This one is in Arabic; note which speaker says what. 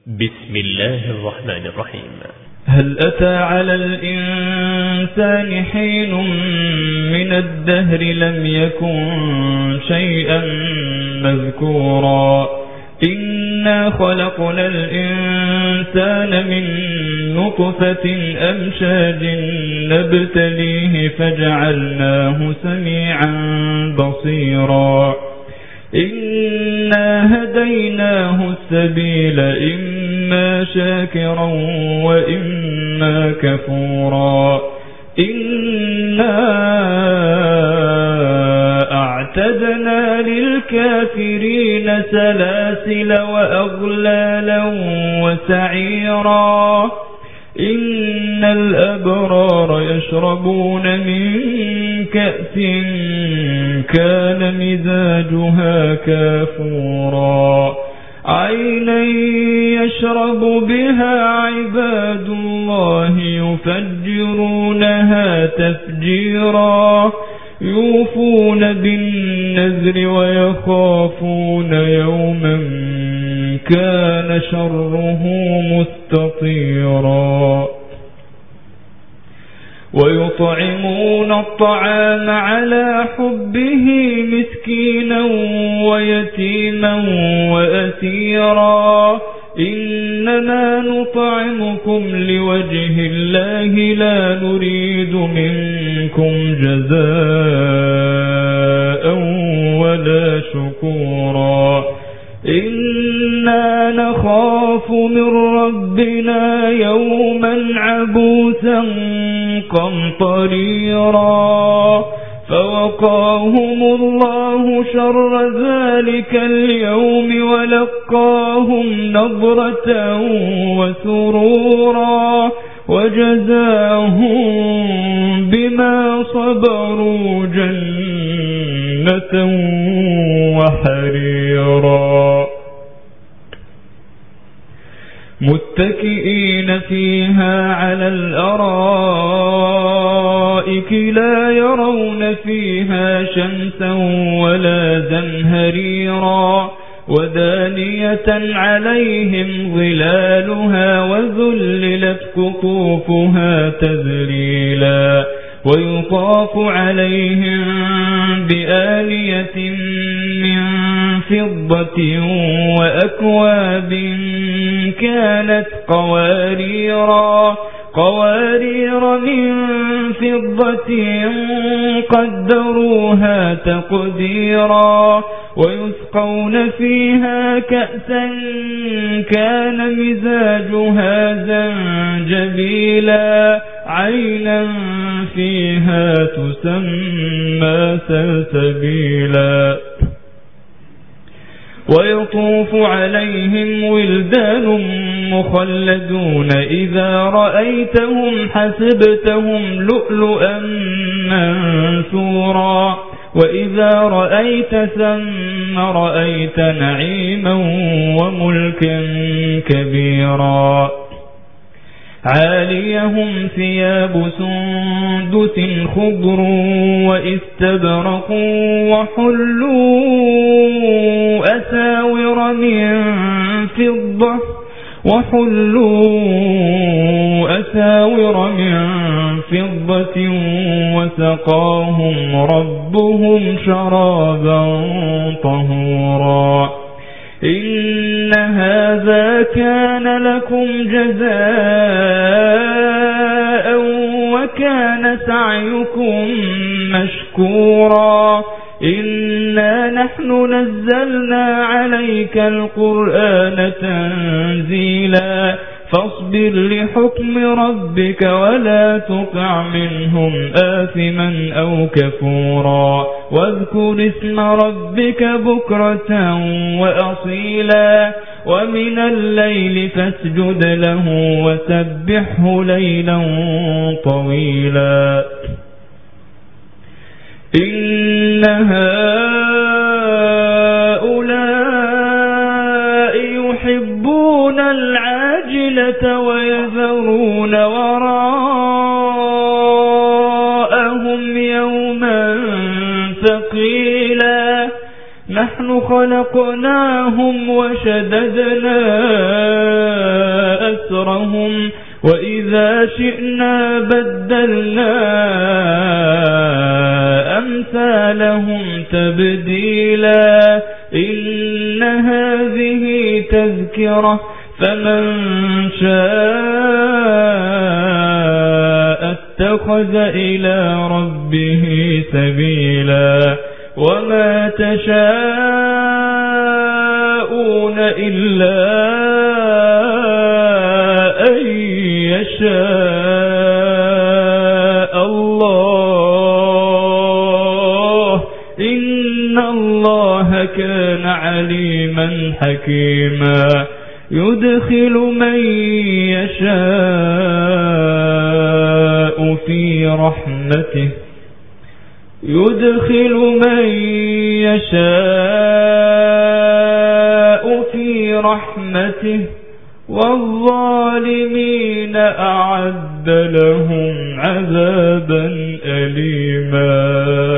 Speaker 1: بسم الله الرحمن الرحيم.
Speaker 2: هل أتى على الإنسان حين من الدهر لم يكن شيئا مذكورا إنا خلقنا الإنسان من نطفة أمشاج نبتليه فجعلناه سميعا بصيرا إنا هديناه السبيل إما شاكرا وإما كفورا إنا أعتدنا للكافرين سلاسل وأغلالا وسعيرا إن الأبرار يشربون من كأس كان مزاجها كافورا عينا يشرب بها عباد الله يفجرونها تفجيرا يوفون بالنذر ويخافون يوما كان شره مستطيرا ويطعمون الطعام على حبه مسكينا ويتيما وأسيرا إنما نطعمكم لوجه الله لا نريد منكم جزاء ولا شكورا إنا نخاف من ربنا يوما عبوسا قمطريرا فوقاهم الله شر ذلك اليوم ولقاهم نضرة وسرورا وجزاهم بما صبروا جنة وحريرا متكئين فيها على الأرائك لا يرون فيها شمسا ولا زمهريرا ودانية عليهم ظلالها وذللت قطوفها تذليلا ويطاف عليهم بآنية من فضة وأكواب كانت قوارير من فضة قدروها تقديرا ويسقون فيها كأسا كان مزاجها زنجبيلا عينا فيها تسمى سلسبيلا ويطوف عليهم ولدان مخلدون إذا رأيتهم حسبتهم لؤلؤا منثورا وإذا رأيت ثم رأيت نعيما وملكا كبيرا عاليهم ثياب سندس خضر واستبرق وحلوا أساور من فضة وسقاهم ربهم شرابا طهورا إن هذا كان لكم جزاء وكان سعيكم مشكورا إنا نحن نزلنا عليك القرآن تنزيلا فاصبر لحكم ربك ولا تطع منهم آثما أو كفورا واذكر اسم ربك بكرة وأصيلا ومن الليل فاسجد له وسبحه ليلا طويلا إن هؤلاء يحبون العاجلة ويذرون وراءهم يوما ثقيلا نحن خلقناهم وشددنا وزرهم وإذا شئنا بدلنا أمثالهم تبديلا إن هذه تذكرة فمن شاء اتخذ إلى ربه سبيلا وما تشاءون إلا أن يشاء الله إن الله كان عليما حكيما يدخل من يشاء في رحمته والظالمين أعد لهم عذابا أليما.